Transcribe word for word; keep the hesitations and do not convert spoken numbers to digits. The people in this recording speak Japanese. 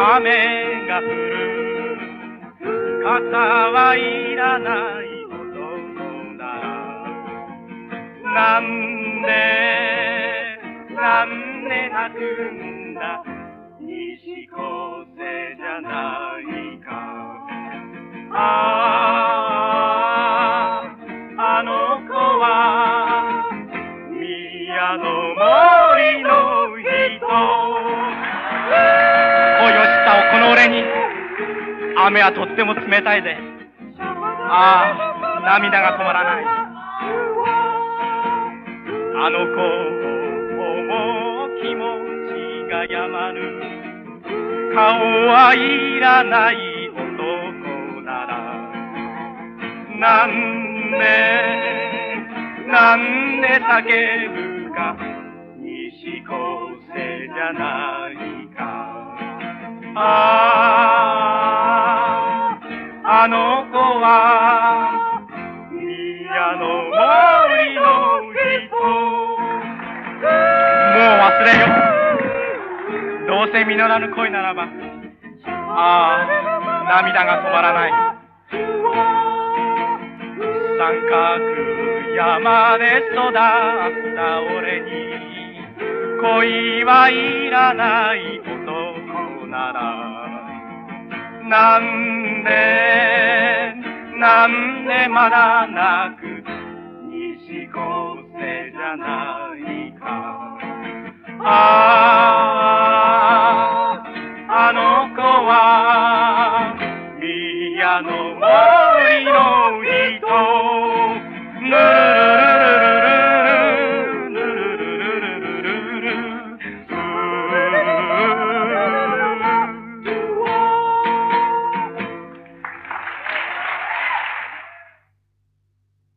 雨が降る傘はいらない男ならなんでなんで泣くんだ西高生じゃないかあああの子は宮の森の人恋をしたこの俺に雨はとっても冷たいぜああ涙が止まらないあの子を思う気持ちがやまぬ顔はいらない男ならなんでなんで叫ぶか西高生じゃないかあああの子は宮の森の人もう忘れよどうせ実らぬ恋ならばああ涙が止まらない三角山で育った俺に恋はいらない男ならなんでなんでまだ泣く西高生じゃないかあああの子は宮の森